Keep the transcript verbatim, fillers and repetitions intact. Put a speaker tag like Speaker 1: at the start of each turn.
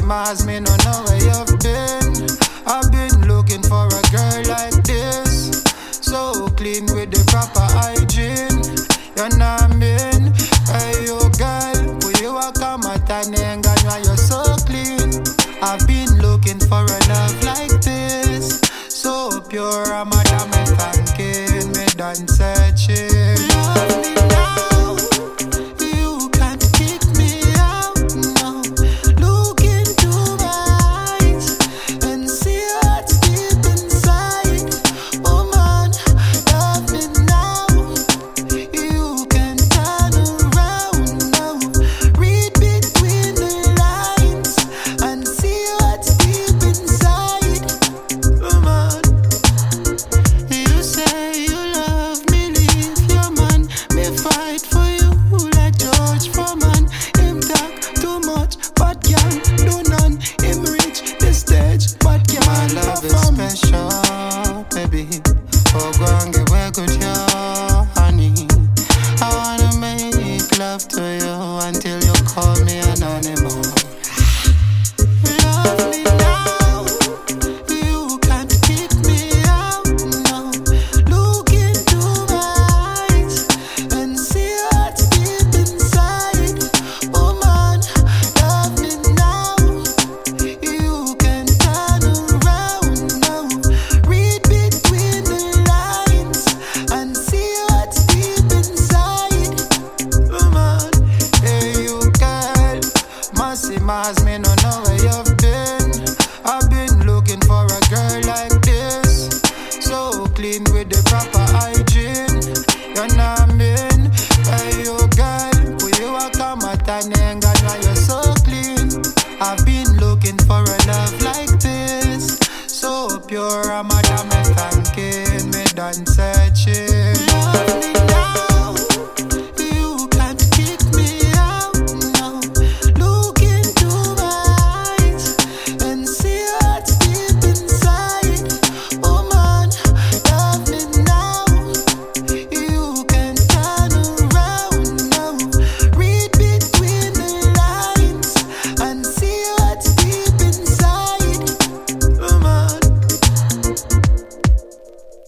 Speaker 1: Mars, me no know where you've been. I've been looking for a girl like this, so clean with the proper hygiene. You're not mean, hey you girl, will you a come at an end and why you're so clean? I've been looking for a love like this, so pure, I'm a damn thanking me done searching. Love me now, you can't kick me out now. Look into my eyes and see what's deep inside. Woman, love me now, you can turn around now. Read between the lines and see what's deep inside. Woman, you say you love me, leave your man. Me fight for you like George Foreman. Him talk too much, but can't do none. Him reach the stage, but can't My love is perform. Special, baby. Oh, go and get where good you, honey. I wanna make love to you until you call me an animal. Love me now, you can't kick me out now. Look into my eyes and see what's deep inside. Woman, love me now, you can turn around now. Read between the lines and see what's deep inside. Woman, hey you girl, Massy Mars, me no know where you've been. I've been looking for a girl like this, so clean with the proper hygiene. You're not mean, hey you girl, will you a come at an end and why you're so clean? I've been looking for a love like this, so pure, I'm a damn thanking me done searching.